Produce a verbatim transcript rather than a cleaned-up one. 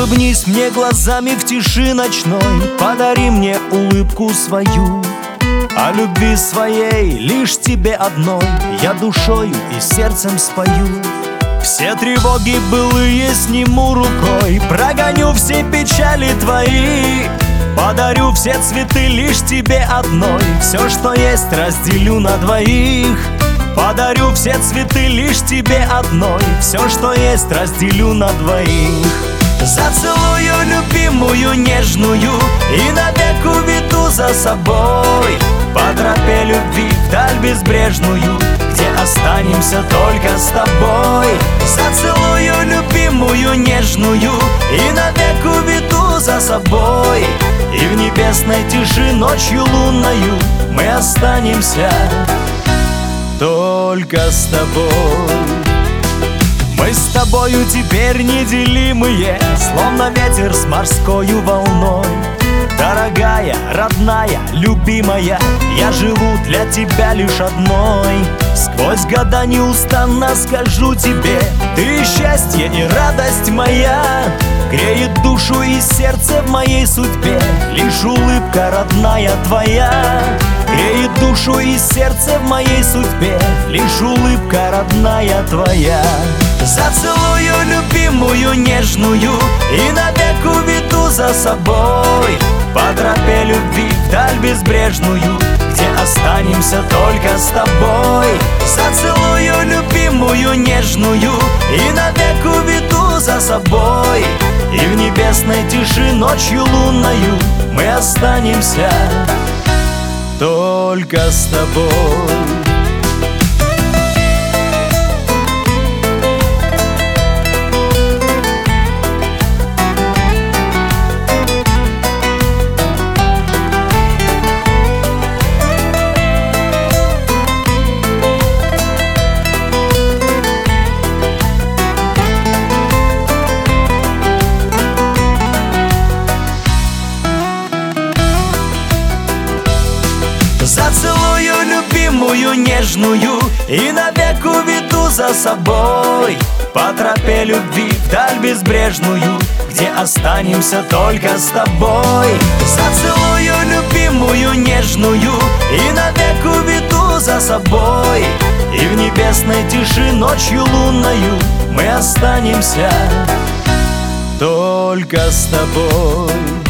Улыбнись мне глазами в тиши ночной, подари мне улыбку свою. О любви своей лишь тебе одной я душою и сердцем спою. Все тревоги былые сниму рукой, прогоню все печали твои. Подарю все цветы лишь тебе одной, все, что есть, разделю на двоих. Подарю все цветы лишь тебе одной, все, что есть, разделю на двоих. Зацелую любимую нежную и навек уведу за собой по тропе любви вдаль безбрежную, где останемся только с тобой. Зацелую любимую нежную и навек уведу за собой, и в небесной тиши ночью лунною мы останемся только с тобой. Мы с тобою теперь неделимые, словно ветер с морскою волной. Дорогая, родная, любимая, я живу для тебя лишь одной. Сквозь года неустанно скажу тебе, ты счастье и радость моя. Греет душу и сердце в моей судьбе лишь улыбка родная твоя. Греет душу и сердце в моей судьбе лишь улыбка родная твоя. Зацелую любимую нежную и навек уведу за собой по тропе любви вдаль безбрежную, где останемся только с тобой. Зацелую любимую нежную и навек уведу за собой, и в небесной тиши ночью лунною мы останемся только с тобой. Зацелую любимую нежную и навек уведу за собой по тропе любви вдаль безбрежную, где останемся только с тобой. Зацелую любимую нежную и навек уведу за собой, и в небесной тиши ночью лунною мы останемся только с тобой.